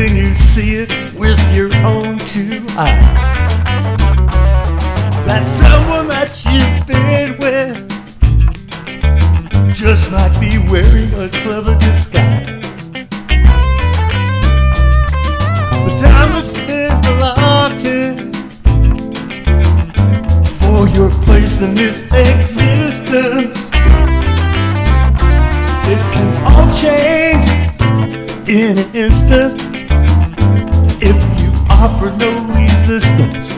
when you see it with your own two eyes. That someone that you've been with just might be wearing a clever disguise. The time is spent allotted for your place in this existence. It can all change in an instant if you offer no resistance.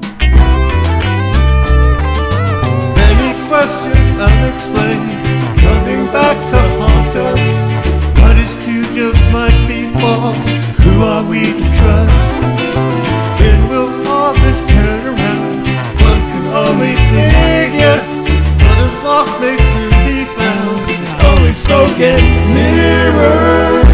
Many questions unexplained coming back to haunt us. What is true just might be false. Who are we to trust? When will all this turn around? One can only figure what is lost may soon be found. It's only smoke and mirrors.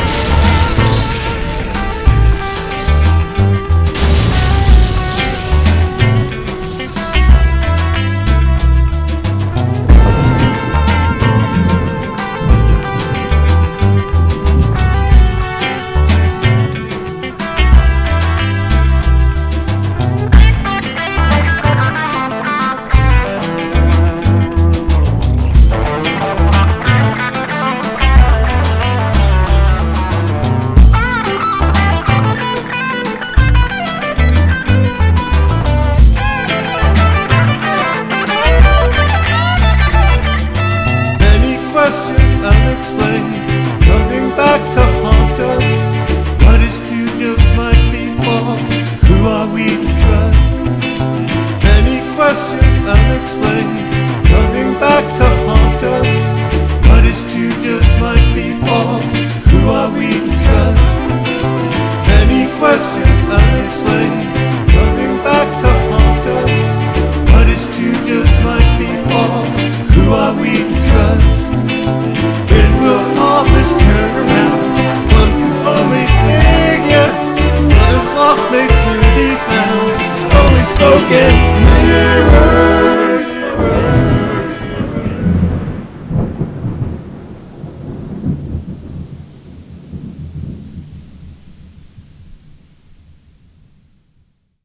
Questions unexplained coming back to haunt us. What is true just might be false. Who are we to trust? Many questions unexplained coming back to haunt us. What is true just might be false. Who are we to trust? Many questions unexplained coming back to haunt us. What is true just might be false. Who are we to trust? When will all this turn around? One can only figure what is lost may soon be found. It's only smoke and mirrors.